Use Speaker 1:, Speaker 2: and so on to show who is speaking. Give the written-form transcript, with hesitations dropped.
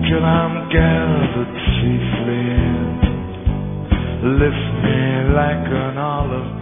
Speaker 1: till I'm gathered safely. Lift me like an olive